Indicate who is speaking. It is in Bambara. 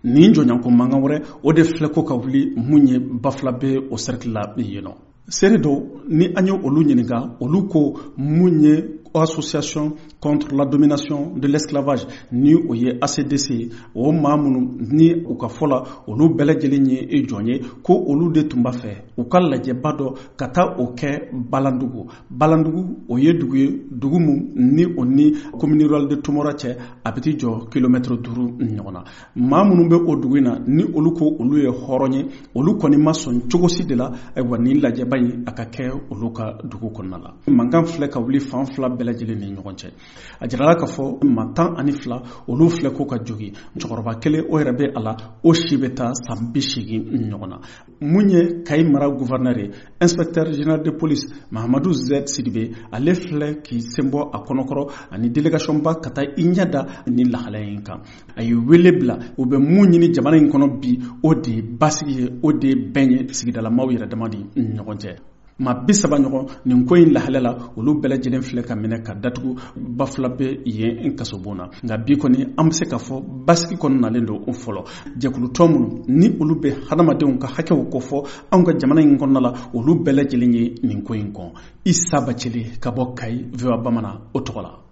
Speaker 1: nin jɔɲanko mankan wɛrɛ o de filɛ ko ka wuli mun ye Bafula bɛ o cercle la yen nɔ. Seere dɔw ni an ye olu ɲininka olu ko mun ye association contre la domination de l'esclavage ni o ye ACDC o maa minnu ni u ka fɔ la olu bɛɛ lajɛlen ye jɔn ye ko olu de tun b'a fɛ u ka lajɛba dɔ ka taa o kɛ Balandugu o ye dugu ye dugu mun ni o ni commune rurale de Tomora cɛ a bɛ t'i jɔ kilomètre 5 ɲɔgɔn na. Maa minnu bɛ o dugu in na ni olu ko olu ye hɔrɔn ye olu kɔni ma sɔn cogo si de la ayiwa ni lajɛba in a ka kɛ olu ka dugu kɔnɔna la. Mankan filɛ ka wuli fan fila bɛɛ lajɛlen ni ɲɔgɔn cɛ. A jirala k'a fɔ maa 12 olu filɛ ko ka jogi cɛkɔrɔba kelen o yɛrɛ bɛ a la o si bɛ taa san 80 ɲɔgɔn na. Mun ye Kayi mara gouverneur ye inspecteur général de police Mahamadou Z Sidibe ale filɛ k'i sen bɔ a kɔnɔkɔrɔ ani délégation ba ka taa i ɲɛda ni lahalaya in kan. A ye wele bila u bɛ mun ɲini jamana in kɔnɔ bi o de ye basigi ye o de ye bɛn ye sigidalamaw yɛrɛ dama ni ɲɔgɔn cɛ. Maa 30 ɲɔgɔn nin ko in lahalaya la olu bɛɛ lajɛlen filɛ ka minɛ ka datugu Bafula bɛ yen kasobon na. Nka bi kɔni an bɛ se ka fɔ basigi kɔnɔ nalen don fɔlɔ. Jɛkulutɔn minnu ni olu bɛ hadamadenw ka hakɛw kofɔ anw ka jamana in kɔnɔna la olu bɛɛ lajɛlen ye nin ko in kɔn. Isa Bacili ka bɔ Kayi VOA Bamanan o tɔgɔ la.